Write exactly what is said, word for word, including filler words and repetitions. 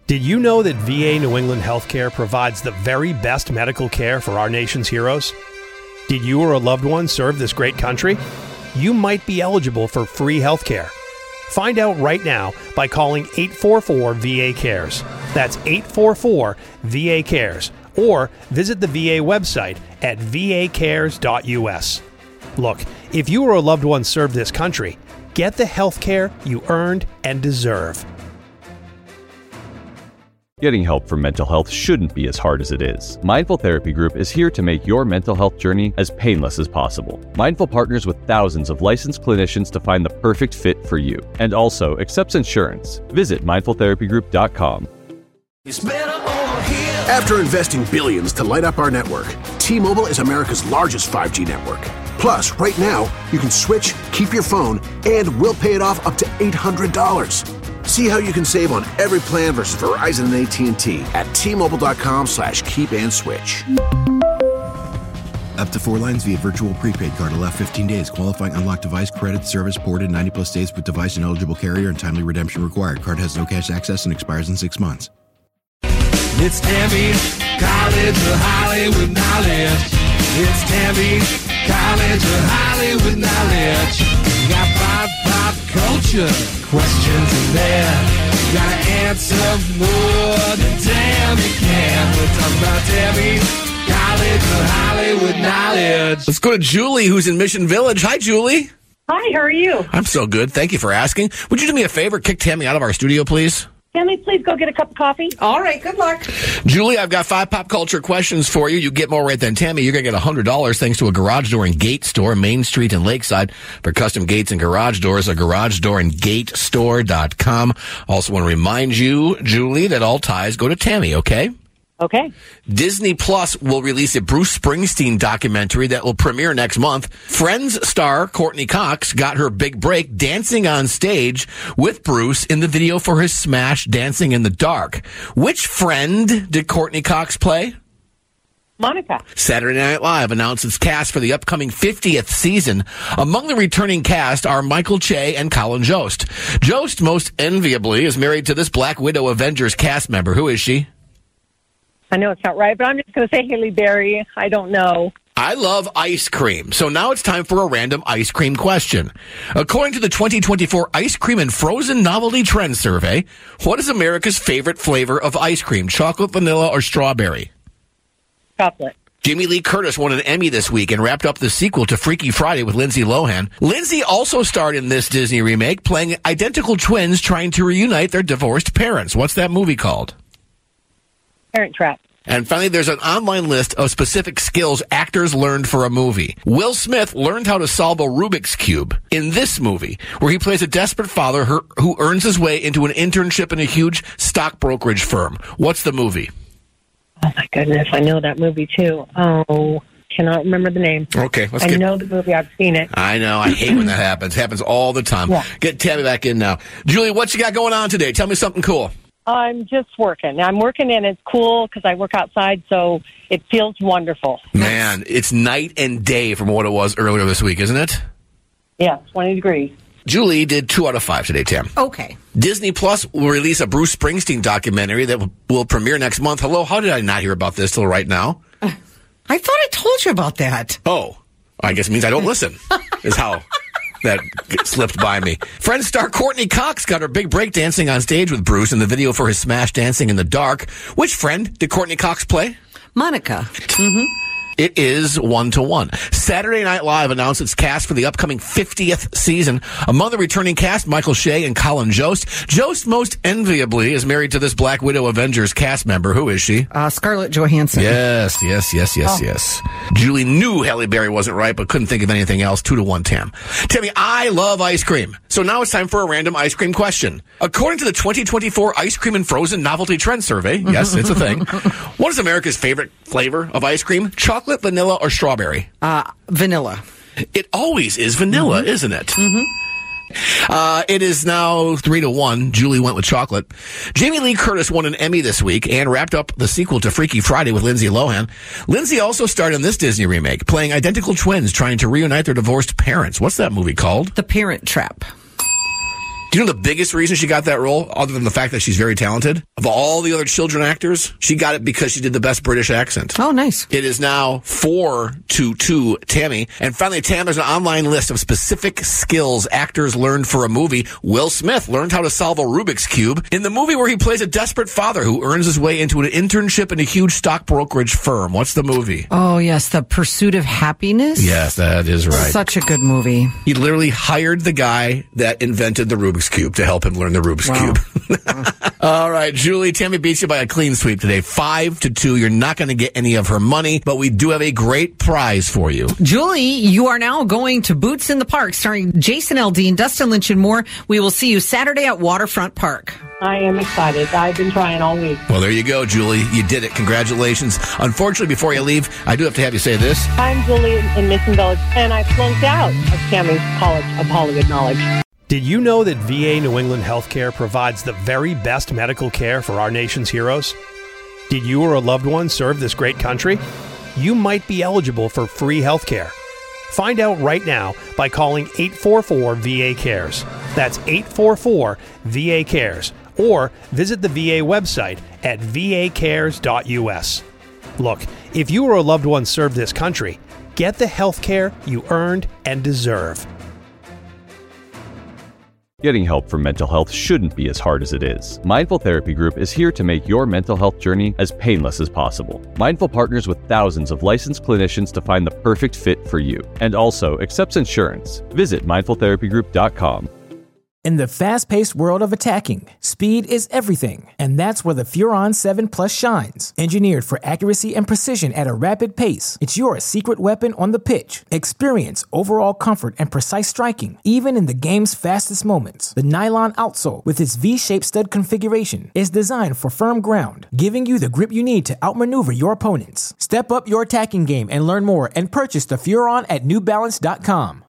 Did you know that V A New England Healthcare provides the very best medical care for our nation's heroes? Did you or a loved one serve this great country? You might be eligible for free healthcare. Find out right now by calling eight four four V A cares. That's eight four four V A cares. Or visit the V A website at v a cares dot u s. Look, if you or a loved one served this country, get the health care you earned and deserve. Getting help for mental health shouldn't be as hard as it is. Mindful Therapy Group is here to make your mental health journey as painless as possible. Mindful partners with thousands of licensed clinicians to find the perfect fit for you, and also accepts insurance. Visit mindful therapy group dot com. After investing billions to light up our network, T-Mobile is America's largest five G network. Plus, right now, you can switch, keep your phone, and we'll pay it off up to eight hundred dollars. See how you can save on every plan versus Verizon and A T and T at T-Mobile.com slash keep and switch. Up to four lines via virtual prepaid card. Allow fifteen days. Qualifying unlocked device credit service ported ninety plus days with device and eligible carrier and timely redemption required. Card has no cash access and expires in six months. It's Tammy's College of Hollywood Knowledge. It's Tammy's College of Hollywood Knowledge. You got pop, pop culture questions in there. You gotta answer more than Tammy can. We're talking about Tammy's College of Hollywood Knowledge. Let's go to Julie, who's in Mission Village. Hi, Julie. Hi, how are you? I'm so good. Thank you for asking. Would you do me a favor? Kick Tammy out of our studio, please. Tammy, please go get a cup of coffee. All right, good luck. Julie, I've got five pop culture questions for you. You get more right than Tammy. You're going to get one hundred dollars thanks to a garage door and gate store, Main Street and Lakeside. For custom gates and garage doors, a garage door and gate store dot com. Also want to remind you, Julie, that all ties go to Tammy, okay? Okay. Disney Plus will release a Bruce Springsteen documentary that will premiere next month. Friends star Courtney Cox got her big break dancing on stage with Bruce in the video for his smash Dancing in the Dark. Which friend did Courtney Cox play? Monica. Saturday Night Live announced its cast for the upcoming fiftieth season. Among the returning cast are Michael Che and Colin Jost. Jost, most enviably, is married to this Black Widow Avengers cast member. Who is she? I know it's not right, but I'm just going to say Halle Berry. I don't know. I love ice cream. So now it's time for a random ice cream question. According to the twenty twenty-four Ice Cream and Frozen Novelty Trend Survey, what is America's favorite flavor of ice cream? Chocolate, vanilla, or strawberry? Chocolate. Jamie Lee Curtis won an Emmy this week and wrapped up the sequel to Freaky Friday with Lindsay Lohan. Lindsay also starred in this Disney remake, playing identical twins trying to reunite their divorced parents. What's that movie called? Parent Trap. And finally, there's an online list of specific skills actors learned for a movie. Will Smith learned how to solve a Rubik's Cube in this movie, where he plays a desperate father who earns his way into an internship in a huge stock brokerage firm. What's the movie? Oh, my goodness. I know that movie, too. Oh, cannot remember the name. Okay. Let's I get... know the movie. I've seen it. I know. I hate when that happens. It happens all the time. Yeah. Get Tammy back in now. Julie, what you got going on today? Tell me something cool. I'm just working. I'm working, and it's cool because I work outside, so it feels wonderful. Man, it's night and day from what it was earlier this week, isn't it? Yeah, twenty degrees. Julie did two out of five today, Tam. Okay. Disney Plus will release a Bruce Springsteen documentary that will, will premiere next month. Hello, how did I not hear about this till right now? Uh, I thought I told you about that. Oh, I guess it means I don't listen, is how that slipped by me. Friends star Courtney Cox got her big break dancing on stage with Bruce in the video for his smash Dancing in the Dark. Which friend did Courtney Cox play? Monica. Mm-hmm. It is one to one. Saturday Night Live announced its cast for the upcoming fiftieth season. Among the returning cast, Michael Che and Colin Jost. Jost, most enviably, is married to this Black Widow Avengers cast member. Who is she? Uh, Scarlett Johansson. Yes, yes, yes, yes, oh. yes. Julie knew Halle Berry wasn't right, but couldn't think of anything else. Two to one, Tam. Tammy, I love ice cream. So now it's time for a random ice cream question. According to the twenty twenty-four Ice Cream and Frozen Novelty Trend Survey, yes, it's a thing. What is America's favorite flavor of ice cream? Chocolate, vanilla, or strawberry? Uh, vanilla. It always is vanilla, mm-hmm. isn't it? Mm-hmm. Uh, it is now three to one. Julie went with chocolate. Jamie Lee Curtis won an Emmy this week and wrapped up the sequel to Freaky Friday with Lindsay Lohan. Lindsay also starred in this Disney remake, playing identical twins trying to reunite their divorced parents. What's that movie called? The Parent Trap. Do you know the biggest reason she got that role, other than the fact that she's very talented? Of all the other children actors, she got it because she did the best British accent. Oh, nice. It is now four to two, Tammy. And finally, Tam, there's an online list of specific skills actors learned for a movie. Will Smith learned how to solve a Rubik's Cube in the movie where he plays a desperate father who earns his way into an internship in a huge stock brokerage firm. What's the movie? Oh, yes, The Pursuit of Happiness. Yes, that is right. Such a good movie. He literally hired the guy that invented the Rubik's Cube to help him learn the Rubik's Wow. Cube. All right, Julie, Tammy beats you by a clean sweep today. Five to two. You're not going to get any of her money, but we do have a great prize for you. Julie, you are now going to Boots in the Park, starring Jason Aldean, Dustin Lynch, and more. We will see you Saturday at Waterfront Park. I am excited. I've been trying all week. Well, there you go, Julie. You did it. Congratulations. Unfortunately, before you leave, I do have to have you say this. I'm Julie in Mission Village, and I flunked out of Tammy's College of Hollywood Knowledge. Did you know that V A New England Healthcare provides the very best medical care for our nation's heroes? Did you or a loved one serve this great country? You might be eligible for free healthcare. Find out right now by calling eight four four V A cares. That's eight four four V A cares. Or visit the V A website at v a cares dot u s. Look, if you or a loved one served this country, get the health care you earned and deserve. Getting help for mental health shouldn't be as hard as it is. Mindful Therapy Group is here to make your mental health journey as painless as possible. Mindful partners with thousands of licensed clinicians to find the perfect fit for you, and also accepts insurance. Visit mindful therapy group dot com. In the fast-paced world of attacking, speed is everything, and that's where the Furon seven Plus shines. Engineered for accuracy and precision at a rapid pace, it's your secret weapon on the pitch. Experience overall comfort and precise striking, even in the game's fastest moments. The nylon outsole, with its V-shaped stud configuration, is designed for firm ground, giving you the grip you need to outmaneuver your opponents. Step up your attacking game and learn more and purchase the Furon at new balance dot com.